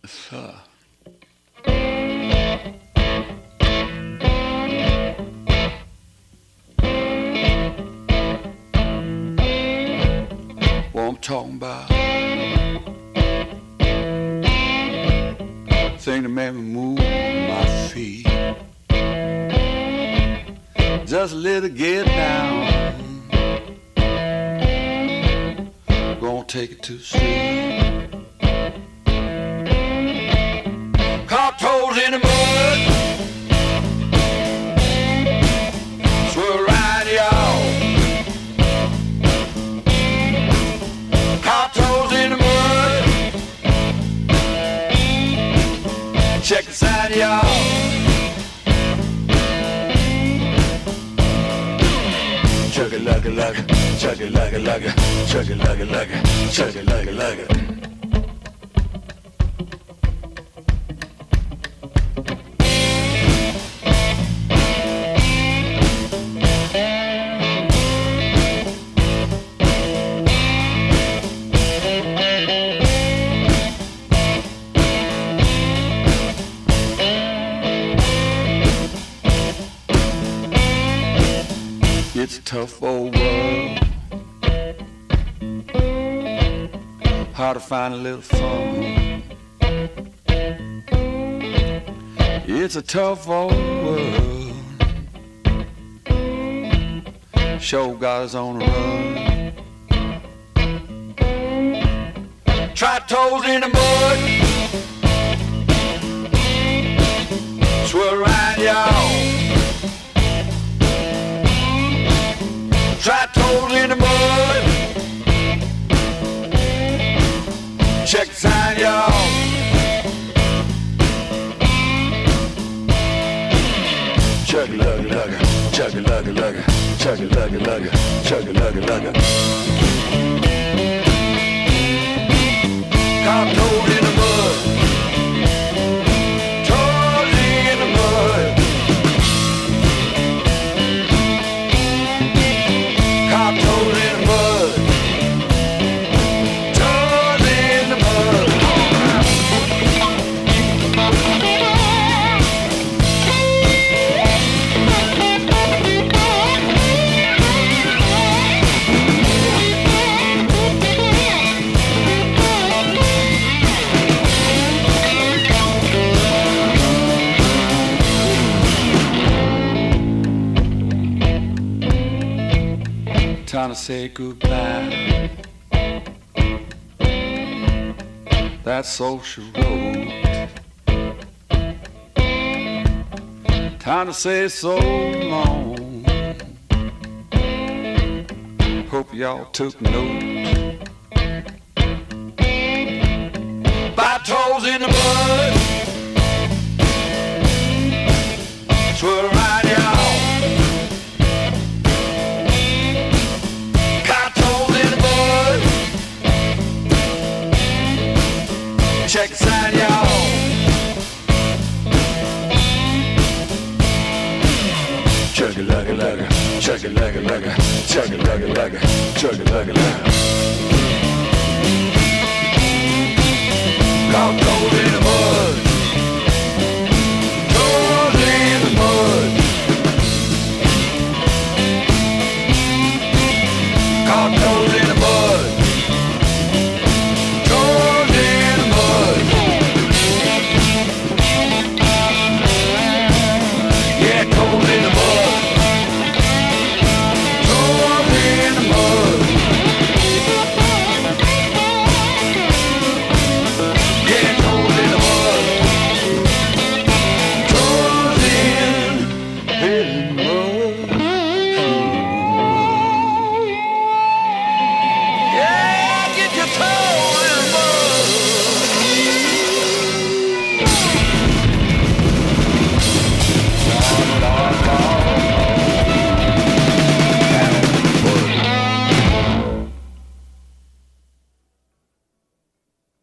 Sir. What I'm talking about, thing that made me move my feet, just a little get down, gonna take it to the street. Caught toes in the mud, swirl around y'all. Caught toes in the mud, check the side y'all. Chug it like a like it, chug it like a like it, chug it like a like it, chug it like a like it. It's a tough old world, hard to find a little fun. It's a tough old world, show got us on the run. Try toes in the mud, swirl around y'all. Try toes in the mud, check the sign, y'all. Chug it, lug it, lug it, chug it, lug it, lug it, chug it, lug it, lug it, chug it, lug it, lug it. Caught toes in the mud, toes in the mud. Caught toes in the mud, toes in the mud. Time to say goodbye, that social road. Time to say so long, hope y'all took note. By toes in the mud, swirl around y'all. Check the sign, y'all. Chug it like a like a, chug it like a like a, chug it like a like a, chug it like a like a.